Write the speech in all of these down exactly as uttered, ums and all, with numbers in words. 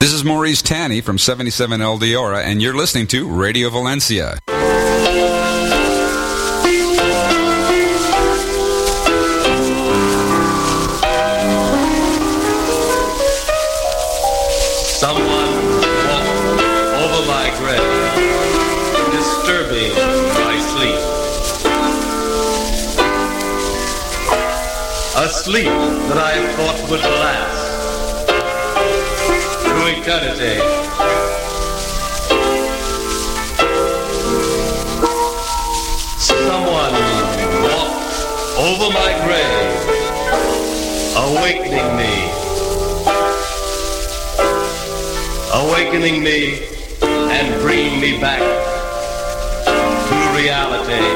This is Maurice Tanny from seventy-seven El Diora, and you're listening to Radio Valencia. Someone walked over my grave, disturbing my sleep. A sleep that I thought would last through eternity. Someone walked over my grave, awakening me, awakening me and bringing me back to reality.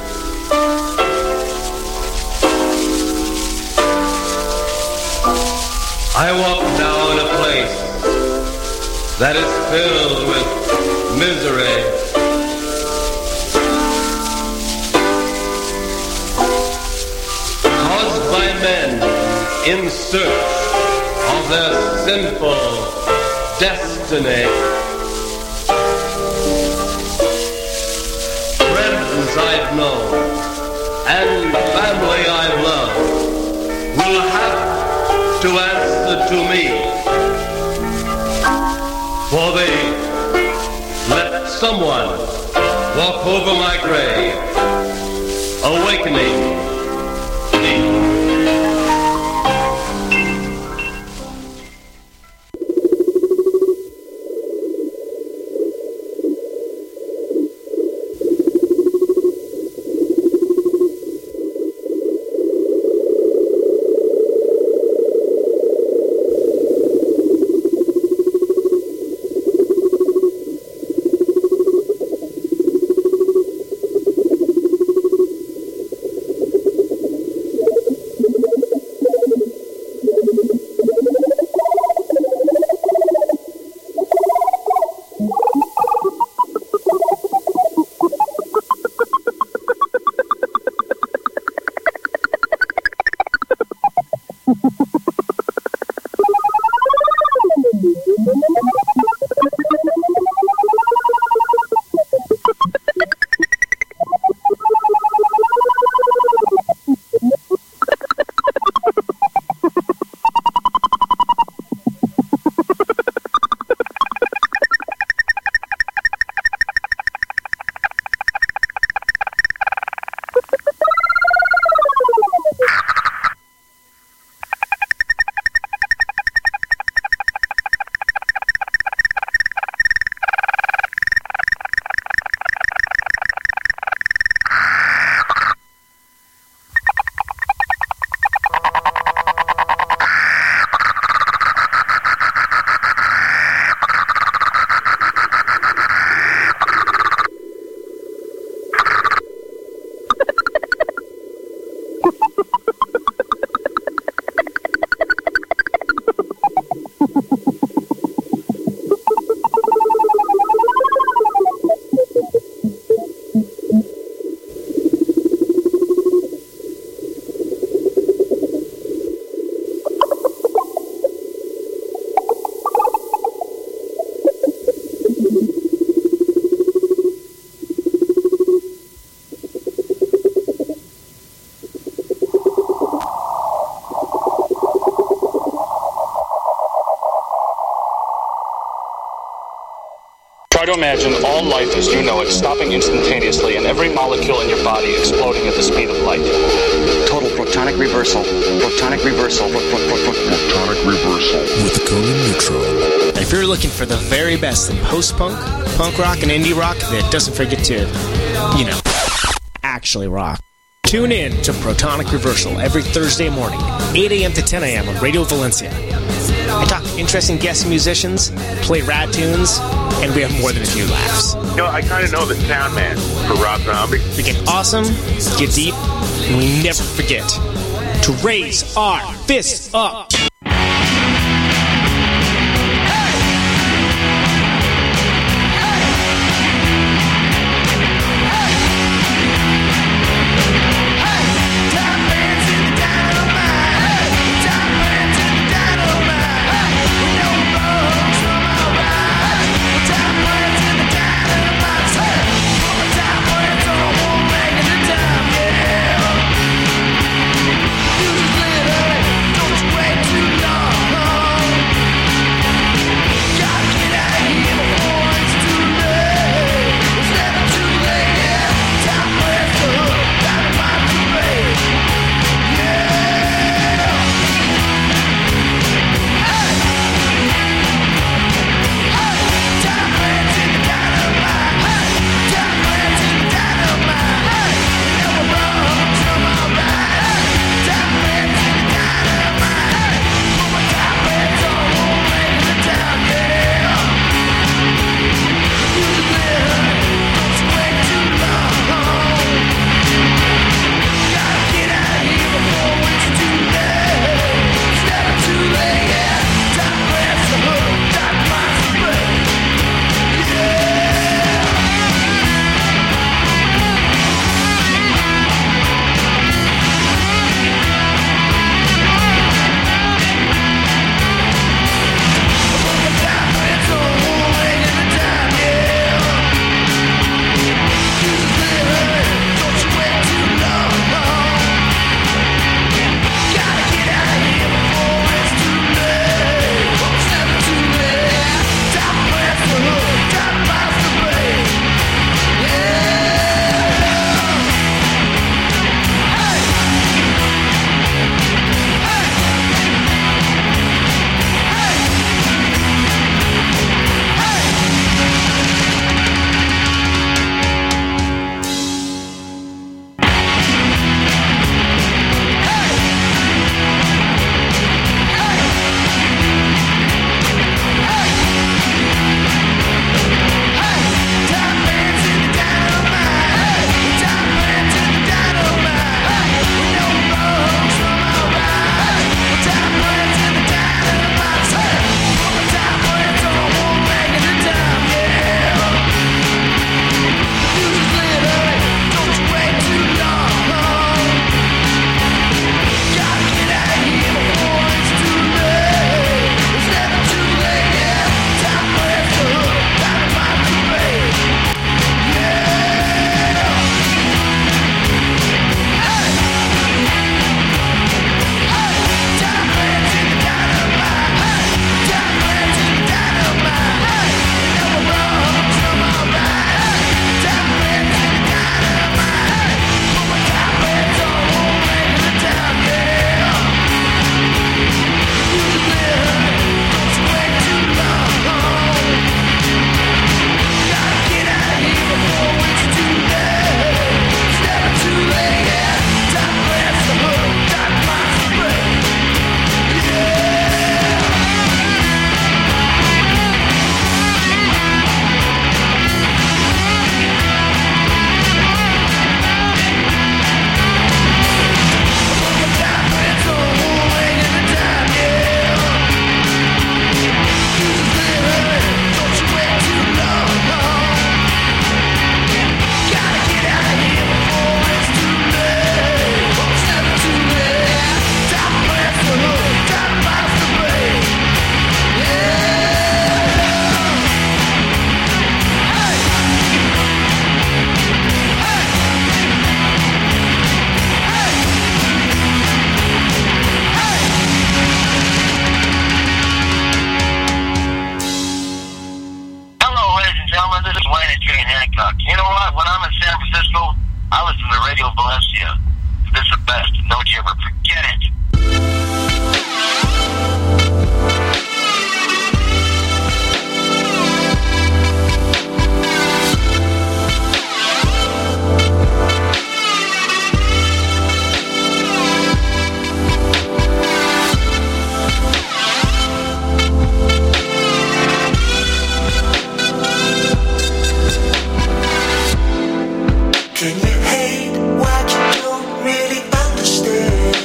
I walk now in a place that is filled with misery. Caused by men in search of their sinful destiny. Friends I've known and family I've loved will have to answer to me, for they let someone walk over my grave, awakening me. Try to imagine all life as you know it stopping instantaneously and every molecule in your body exploding at the speed of light. Total protonic reversal. Protonic reversal. Pro- pro- pro- pro- protonic reversal. With the Conan Neutron. If you're looking for the very best in post-punk, punk rock, and indie rock that doesn't forget to, you know, actually rock, tune in to Protonic Reversal every Thursday morning, eight a.m. to ten a.m. on Radio Valencia. I talk to interesting guest musicians, play rad tunes, and we have more than a few laughs. You know, I kind of know the sound man for Rob Zombie. We get awesome, get deep, and we never forget to raise our fists up. Hey! I was in the Radio Valencia. This is the best. Don't you ever forget it. Can you hate what you don't really understand?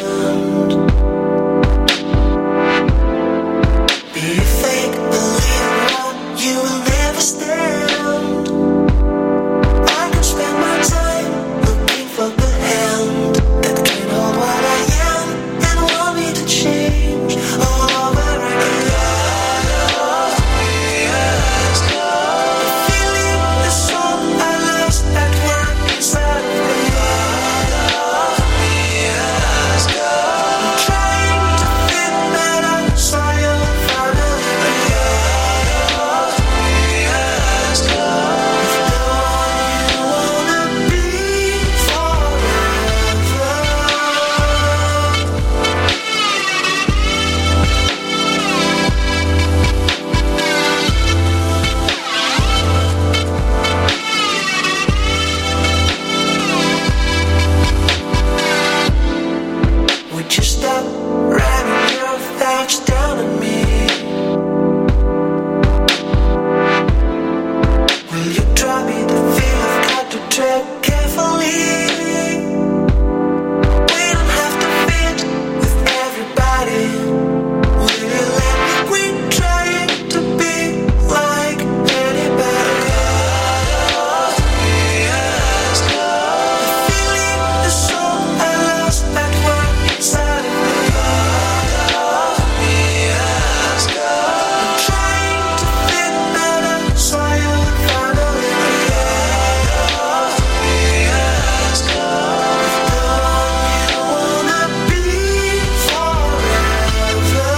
Be fake, believe what you will never stand. I can spend my time looking for the hand that can hold what I am and want me to change all over again. The feeling is so I lost at work inside of me. I'm trying to fit better so you'll finally be with the one you wanna be forever. Would you stop writing your thoughts down on me? Will you draw me the feel I've got to tread carefully? We don't have to fit with everybody. Will you let me quit trying to be like anybody? The feeling is so I lost at work inside of me. I'm trying to fit better so you'll finally be the one you wanna be forever.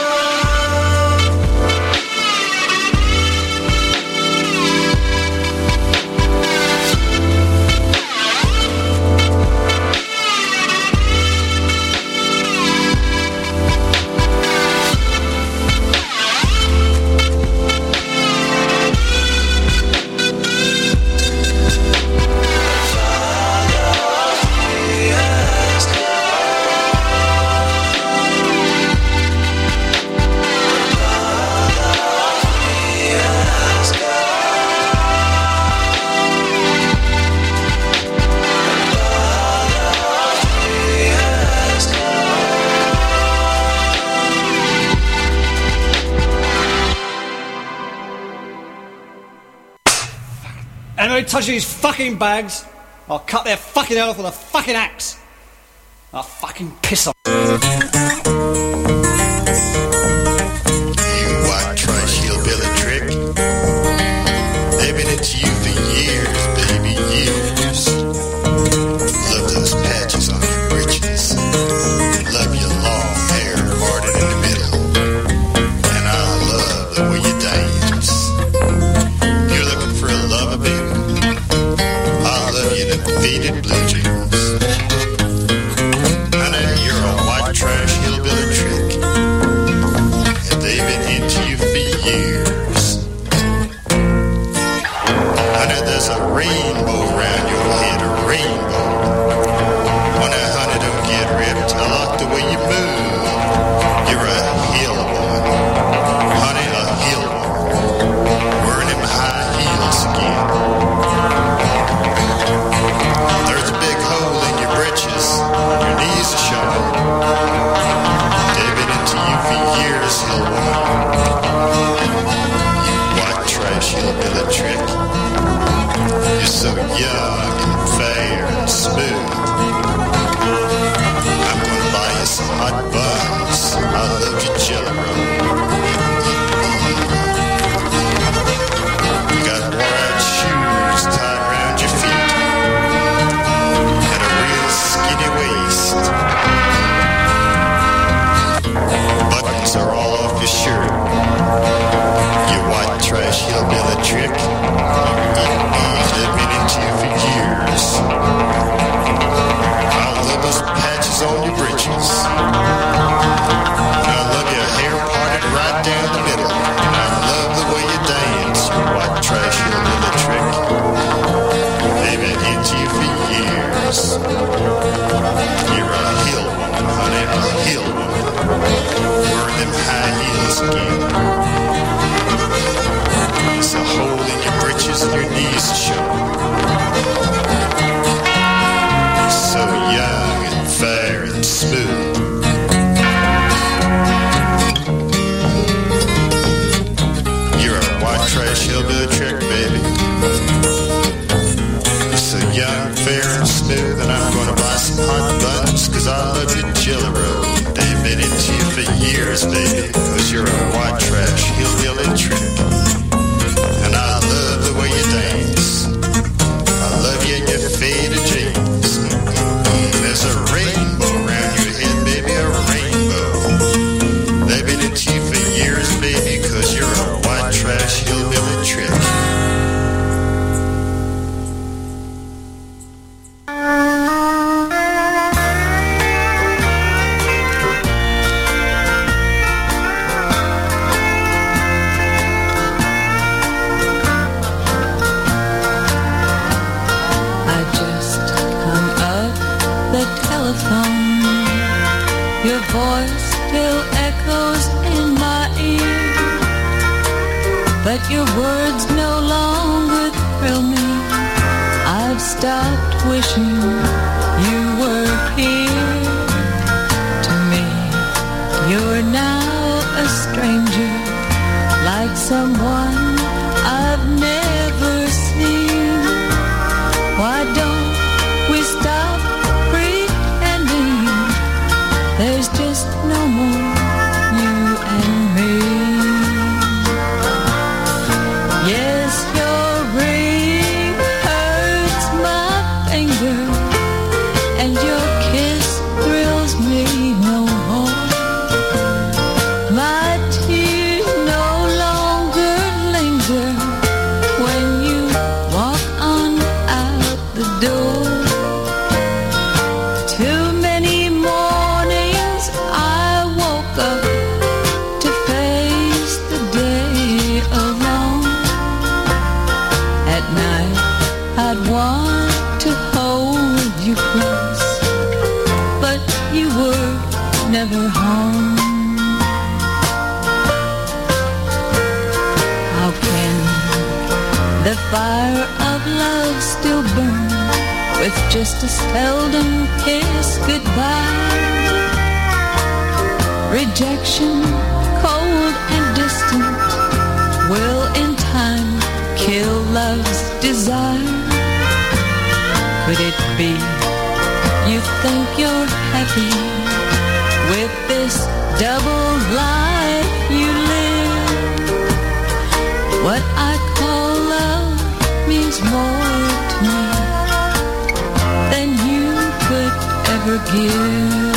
Anybody touches these fucking bags, I'll cut their fucking head off with a fucking axe. I'll fucking piss off. You white trash hillbilly trick. They've been into you for years, baby, years. Love those patches on your britches. Love your long hair parted in the middle. And I love the way you dance. You're looking for a lover, baby. I love you, the faded blue jeans. I know you're a white trash hillbilly trick. And they've been into you for years. I know there's a rainbow around your head, a rainbow. When that honey don't get ripped, I like the way you move. You're a hill woman. Honey, a hill woman. Wearing them high heels again. There's a big hole in your britches. Your knees are showing. They've been into you for years, hill woman. You white trash hillbilly trick. You're so years, baby, cause you're a white trash hillbilly trick. And I love the way you dance. I love you in your faded jeans. There's a rainbow around your head, baby, a rainbow. They've been into you for years, baby, cause you're a white trash hillbilly trick. Your voice still echoes in my ear, but your words no longer thrill me. I've stopped wishing you were here. To me, you're now a stranger, like someone I've never seen. Why don't we stop pretending? There's just no more you and me. Yes, your ring hurts my finger, and your kiss thrills me no more. My tears no longer linger when you walk on out the door. Too many mornings I woke up to face the day alone. At night I'd want to hold you close, but you were never home. How can the fire of love still burn with just a seldom kiss goodbye? Rejection, cold and distant, will in time kill love's desire. Could it be you think you're happy with this double life you live? What I call love means more to me than you could ever give.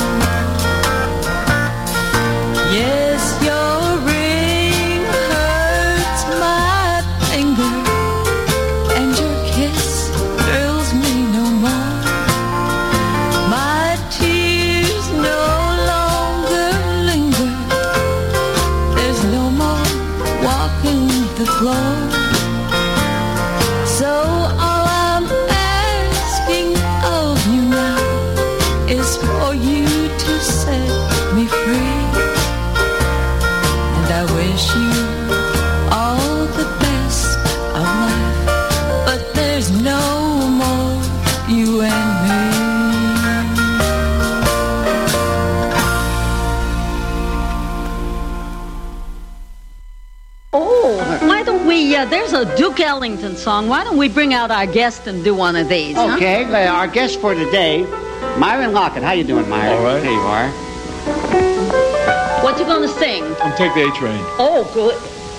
Yes, your ring hurts my finger, and your kiss thrills me no more. My tears no longer linger. There's no more walking the floor. So all I'm asking of you now is for you to set me free. And I wish you all the best of life, but there's no more you and me. Oh, why don't we, uh, there's a Duke Ellington song. Why don't we bring out our guest and do one of these, huh? Okay, uh, our guest for today, Myron Lockett. How you doing, Myron? All right. There you are. What you gonna sing? I'm Take the A Train. Oh, good.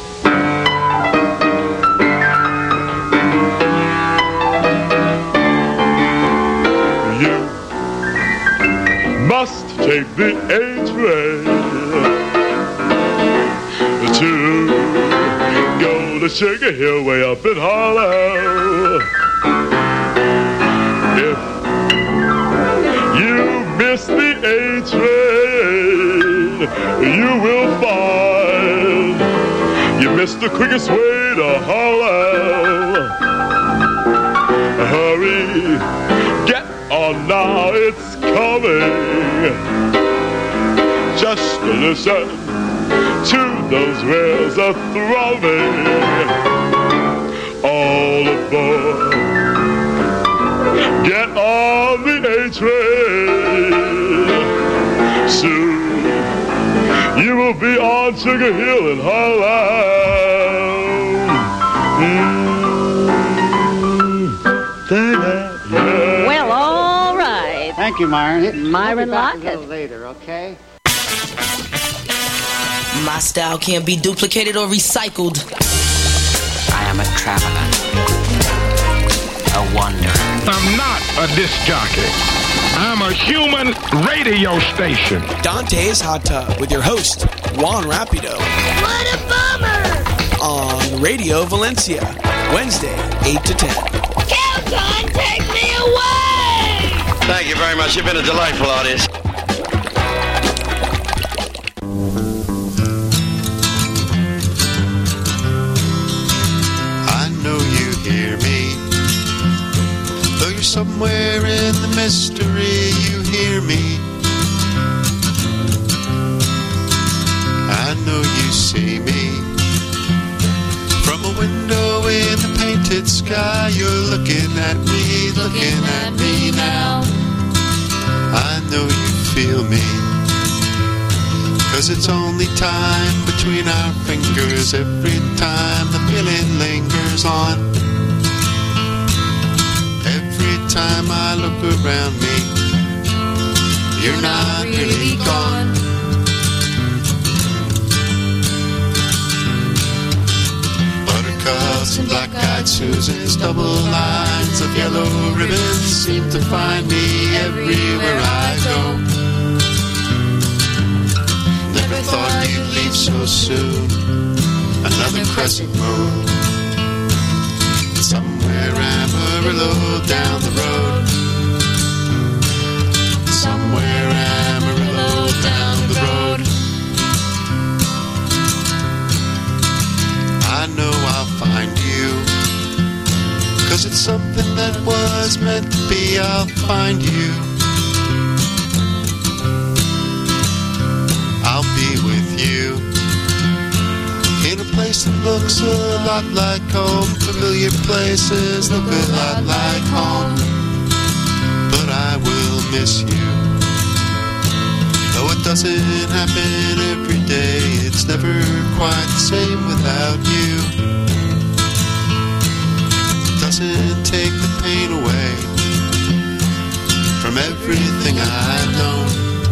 You must take the A train to go to Sugar Hill way up in Harlem. If you miss the A train, you will find you missed the quickest way to Harlem. Hurry, get on now, it's coming. Just listen to those wheels a throbbing. All aboard, get on the A train. Soon you will be on Sugar Hill in Harlem. Mm. Well, all right. Thank you, Myron. Myron we'll be back Lockett. a little later, okay? My style can't be duplicated or recycled. I am a traveler, a wanderer. I'm not a disc jockey. I'm a human radio station. Dante's Hot Tub with your host, Juan Rapido. What a bummer! On Radio Valencia, Wednesday, eight to ten. Kelton, take me away! Thank you very much. You've been a delightful audience. I know you hear me. Though you're somewhere in the mystery, you hear me. I know you see me. From a window in the painted sky, you're looking at me, looking at me now. I know you feel me. 'Cause it's only time between our fingers. Every time the feeling lingers on. Every time I look around me, you're not really gone. Buttercups and black-eyed Susans, double lines of yellow ribbons seem to find me everywhere I go. Never thought you'd leave so soon. Another crescent moon. Somewhere Amarillo down the road. Somewhere Amarillo down the road. I know I'll find you. 'Cause it's something that was meant to be. I'll find you. I'll be with you in a place that looks a lot like home. Familiar places look a lot like home. But I will miss you. Though it doesn't happen every day, it's never quite the same without you. It doesn't take the pain away from everything I've known.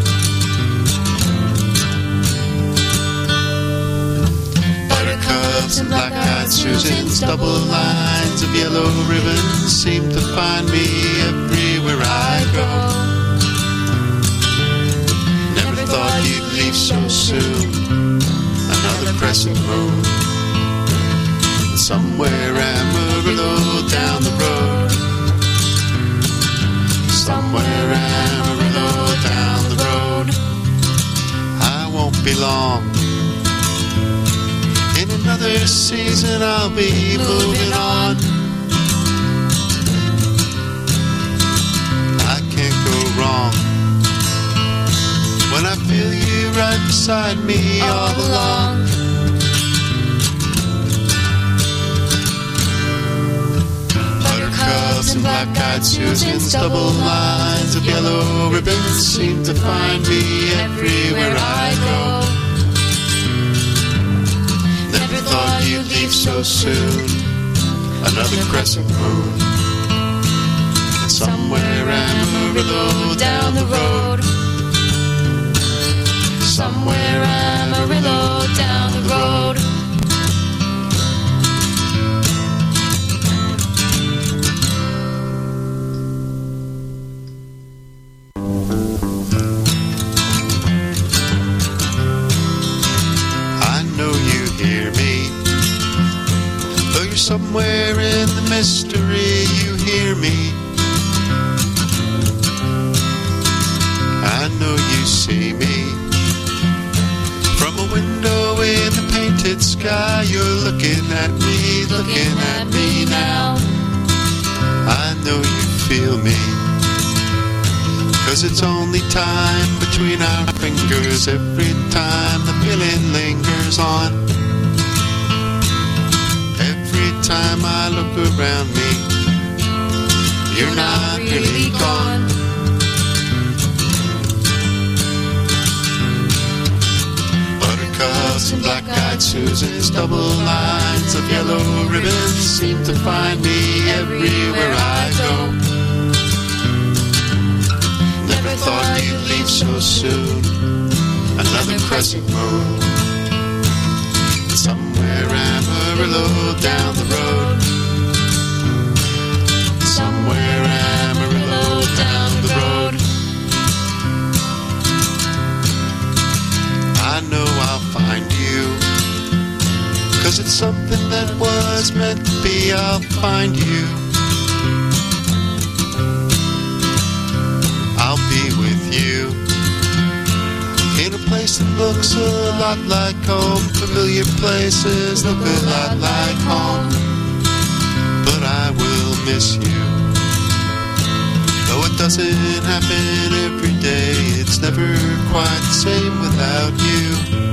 Buttercups and black-eyed Susans, double lines of yellow ribbons seem to find me everywhere I go. Never thought you'd leave so soon. Another crescent moon. Somewhere Amarillo down the road. Somewhere Amarillo down the road. I won't be long. In another season I'll be moving on. I can't go wrong when I feel you right beside me all along. Buttercups and black-eyed Susans, double lines of yellow ribbons seem to find me everywhere I go. Never thought you'd leave so soon. Another crescent moon. Somewhere Amarillo down the road. Somewhere Amarillo down the road. I know you hear me. Though you're somewhere in the mystery, you hear me. I know you see me. From a window in the painted sky, you're looking at me, looking at me now. I know you feel me. 'Cause it's only time between our fingers. Every time the feeling lingers on. Every time I look around me, you're not really gone. Buttercups and black-eyed Susans, double lines of yellow ribbons seem to find me everywhere I go. Never thought you'd leave so soon. Another crescent moon. Somewhere Amarillo down the road. Somewhere Amarillo down the road. I know I'll find you, 'cause it's something that was meant to be. I'll find you. I'll be with you in a place that looks a lot like home. Familiar places look a lot like home. But I will miss you. Though it doesn't happen every day, it's never quite the same without you.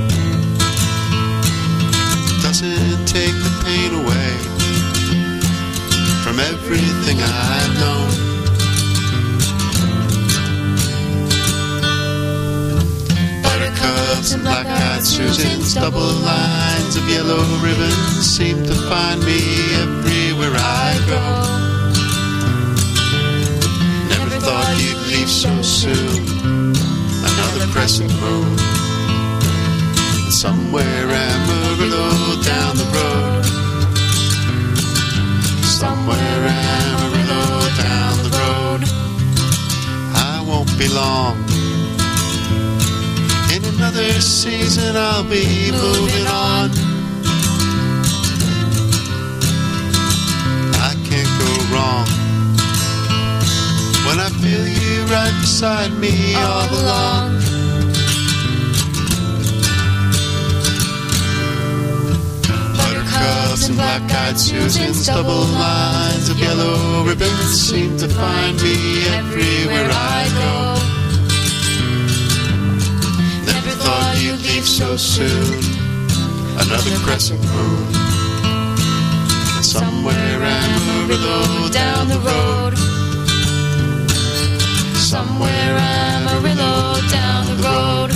It doesn't take the pain away from everything I've known. Buttercups and black-eyed Susans, double lines of yellow ribbons seem to find me everywhere I go. Never thought you'd leave so soon. Another crescent moon. Somewhere Amarillo down the road. Somewhere Amarillo down the road. I won't be long. In another season I'll be moving on. I can't go wrong when I feel you right beside me all along. Buttercups and black-eyed Susans, double lines of yellow ribbons seem to find me everywhere I go. Never thought you'd leave so soon. Another crescent moon. And somewhere Amarillo down the road. Somewhere Amarillo down the road.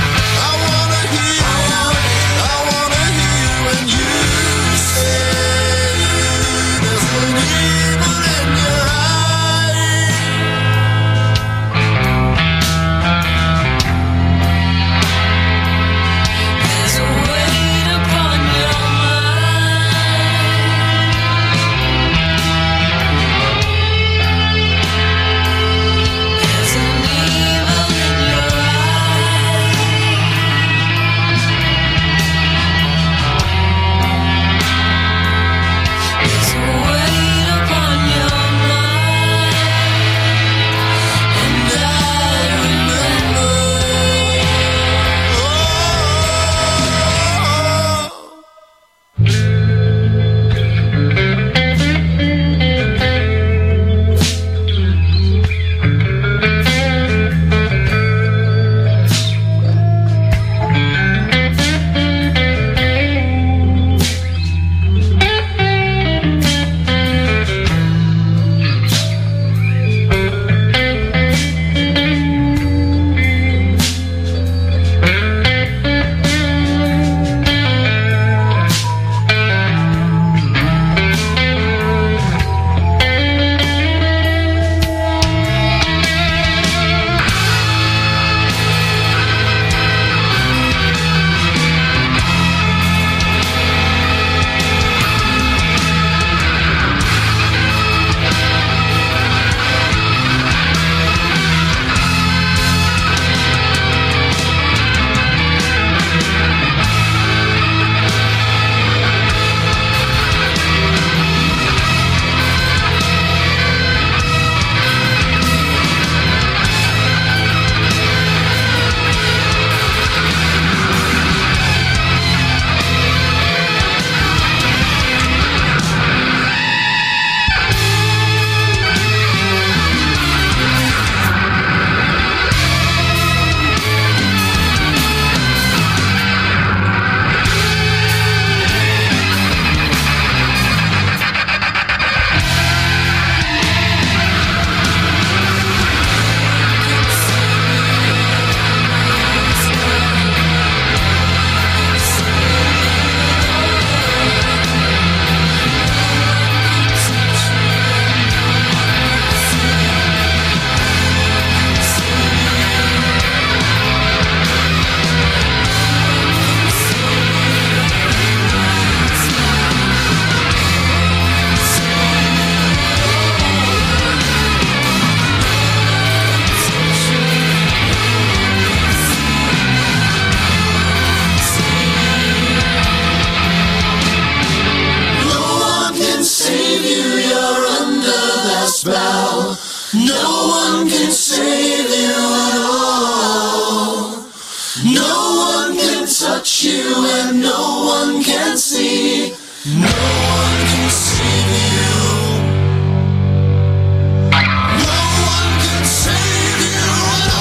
I wanna hear when you say but you and no one can see. No one can save you. No one can save you at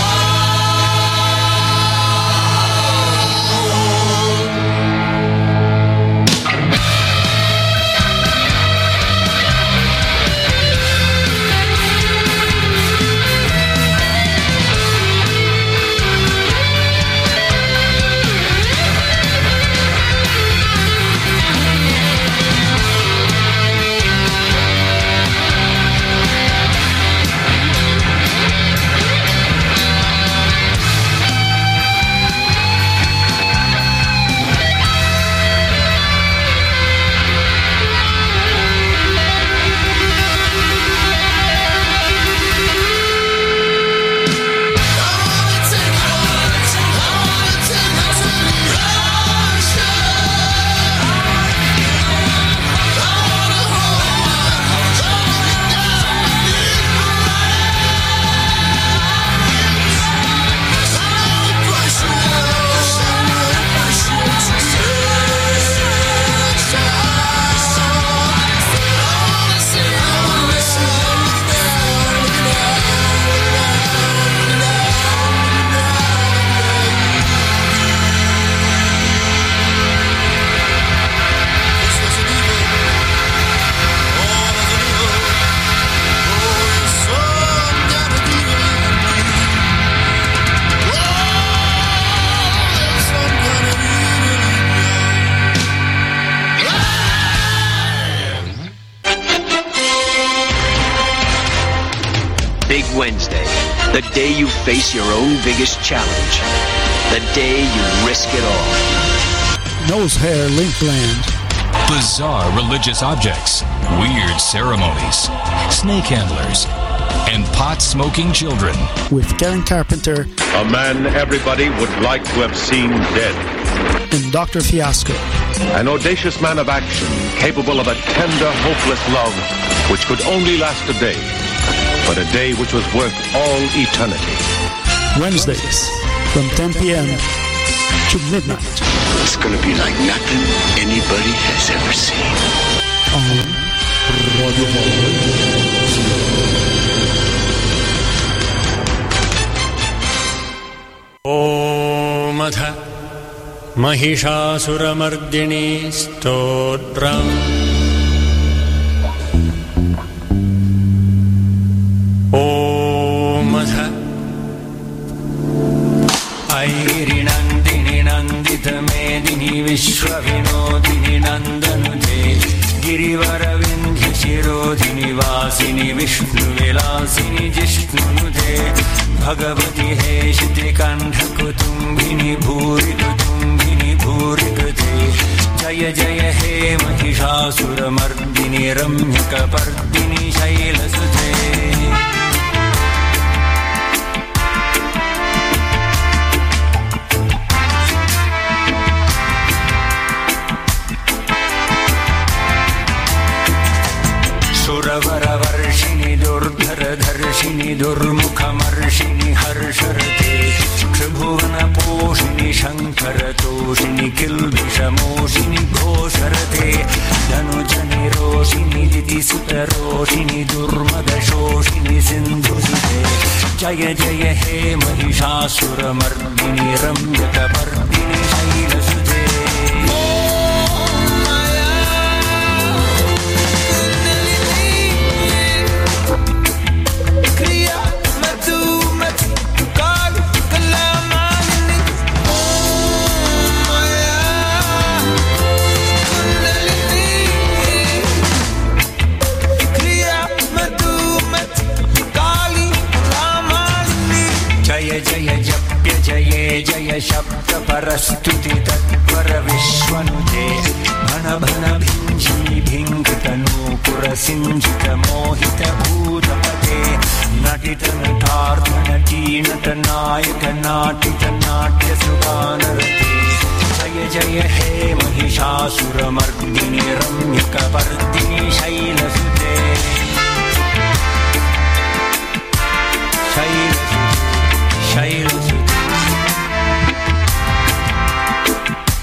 Wednesday, the day you face your own biggest challenge, the day you risk it all. Nose hair link blend. Bizarre religious objects, weird ceremonies, snake handlers, and pot-smoking children. With Karen Carpenter. A man everybody would like to have seen dead. And Doctor Fiasco. An audacious man of action, capable of a tender, hopeless love, which could only last a day. But a day which was worth all eternity. Wednesdays from ten p.m. to midnight. It's going to be like nothing anybody has ever seen. On Radio Om Atha Mahishasuramardini Stotram Airinandini Nandita Medini Vishwavinodini Nandanute Girivaravindhi Shirodhini Vasini Vishnu Vilasini Jishnunute Bhagavati Heshiti Kandha Kutumbini Bhuri Kutumbini Bhuri Kute Jaya Jaya He Mahishasura Mardini Ramyaka Pardini Shailasute Varshini Durdhara Dharshini Durmukhamarshini Harsharate Tribhuvana Poshini Shankara Toshini Kilbisha Moshini Gosharate Danujani Roshini Diti Sutta Roshini Durmada Shoshini Sindhusute Jaya Jaya He Mahishasura Mardini Ramyaka Pardini Shailasute Jaya Jaya Shabda Parastuti Tatvara Vishwanute Bhana Bhana Bhinji Bhinkatanu Pura Sinjita Mohita Bhutapate Natita Natartha Nati Natanayaka Natita Natya Subhanarate Jaya Jaya He Mahishasura Mardini Ramyaka Pardini Shailasute Shailasute Shailasute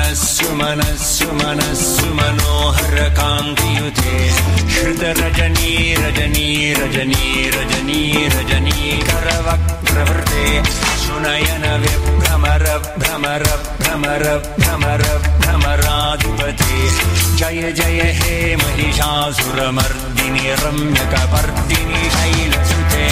मनस्सु मनस्सु मनस्सु मनोहर कान्तियुते श्रुत रजनी रजनी रजनी रजनी रजनी करवक्त्रवृते सुनयन विभ्रमर भ्रमर भ्रमर भ्रमर भ्रमराधिपते जय जय हे Mahishasuramardini रम्यकपर्दिनि शैलसुते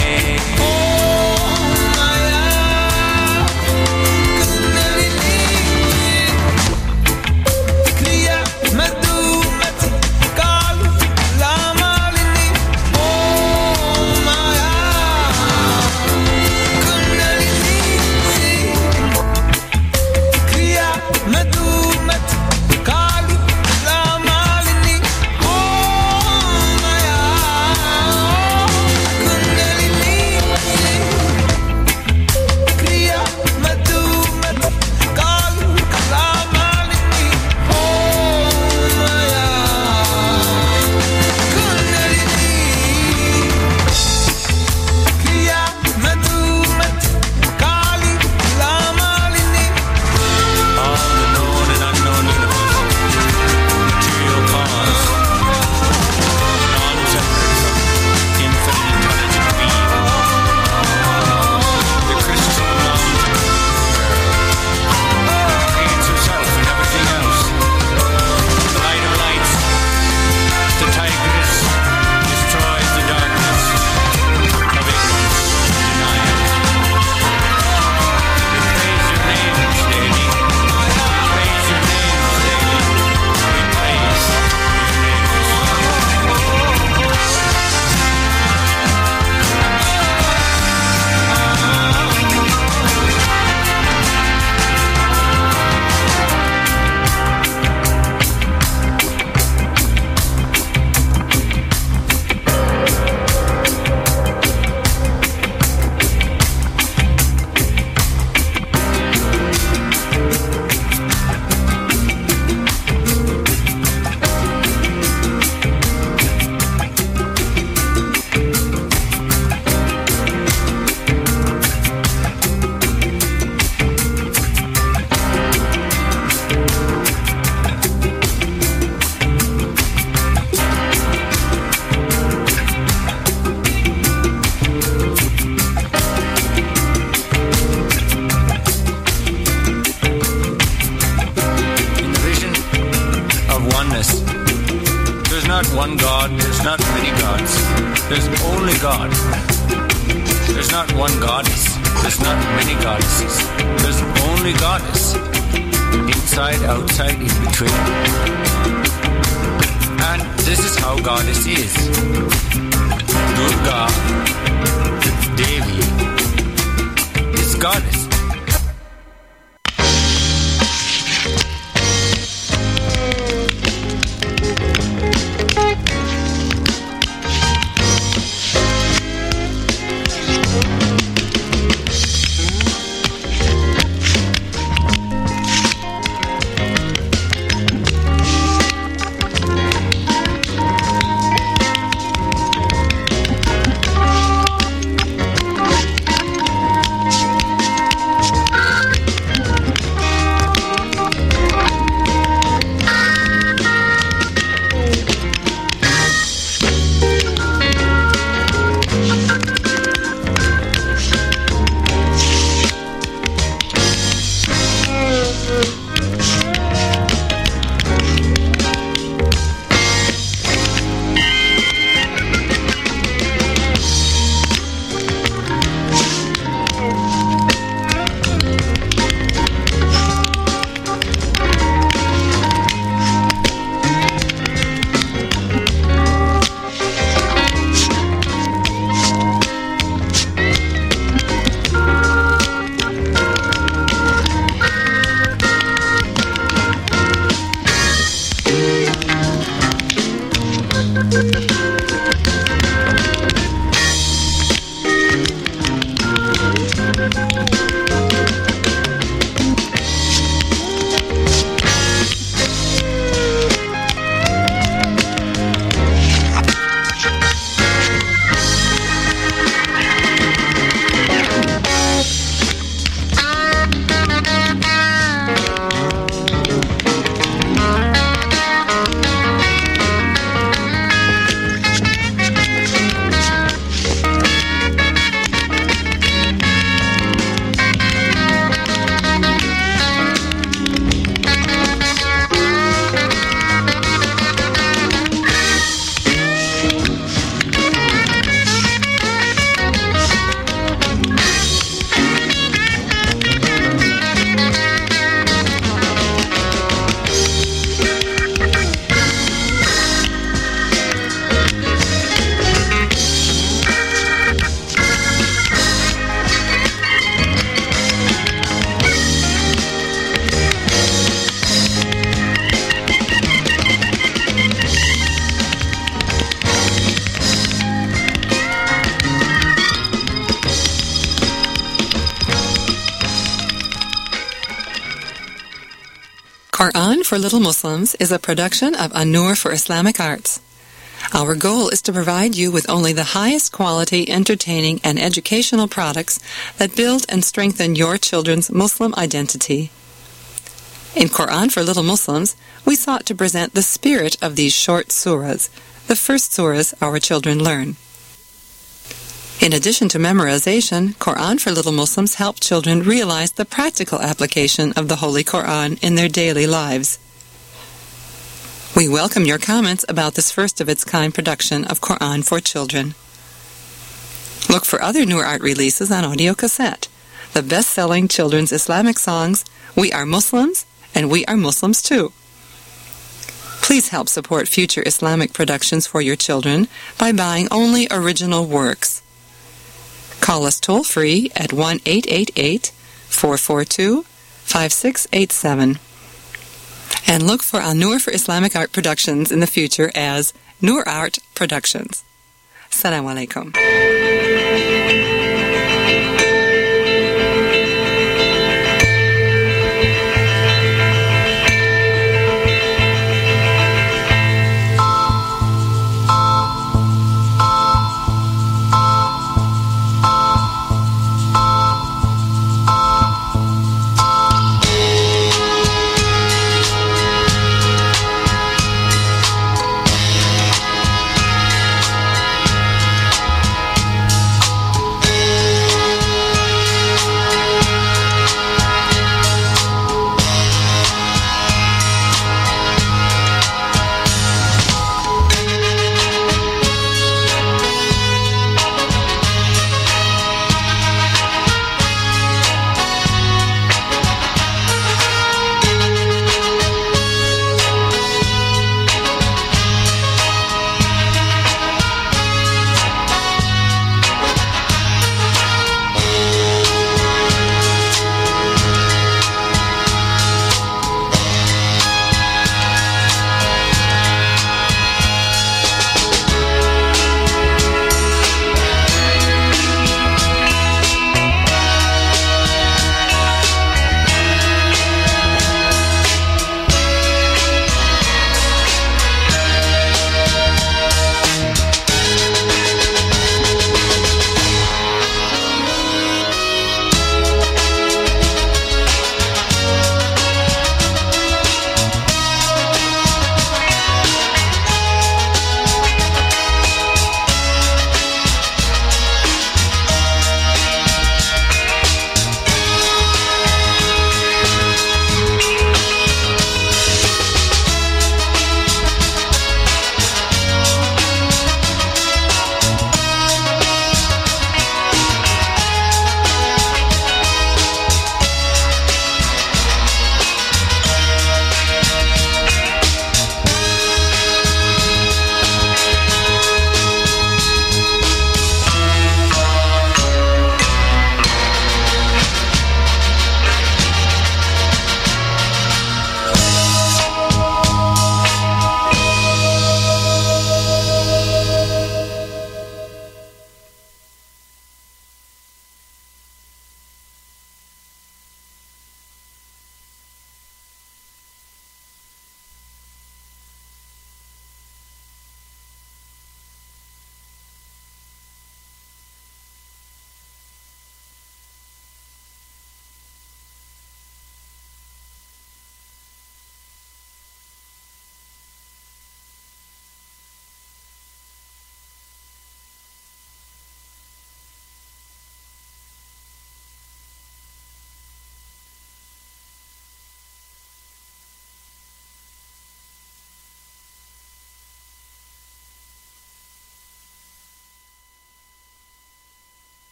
Quran for Little Muslims is a production of An-Nur for Islamic Arts. Our goal is to provide you with only the highest quality, entertaining, and educational products that build and strengthen your children's Muslim identity. In Quran for Little Muslims, we sought to present the spirit of these short surahs, the first surahs our children learn. In addition to memorization, Quran for Little Muslims help children realize the practical application of the Holy Quran in their daily lives. We welcome your comments about this first-of-its-kind production of Quran for children. Look for other Nur Art releases on audio cassette, the best-selling children's Islamic songs, We Are Muslims, and We Are Muslims Too. Please help support future Islamic productions for your children by buying only original works. Call us toll-free at one eight eight eight, four four two, five six eight seven. And look for An-Nur for Islamic Art Productions in the future as Nur Art Productions. Assalamu alaikum.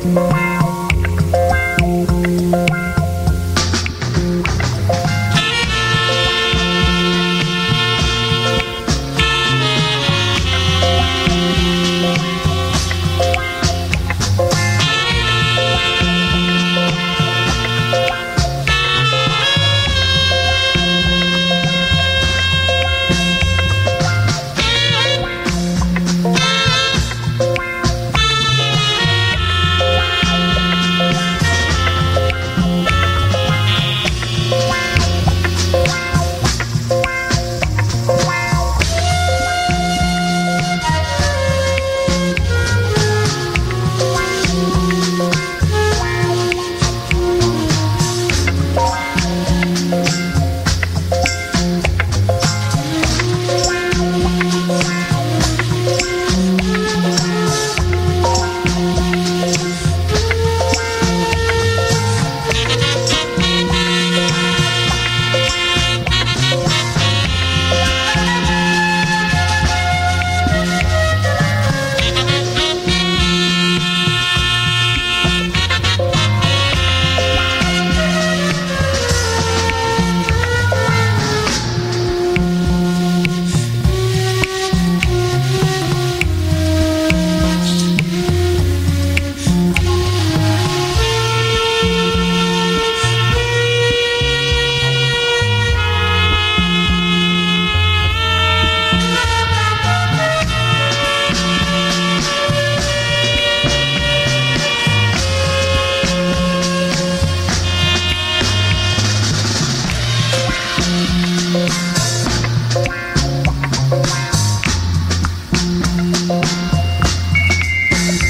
Thank you.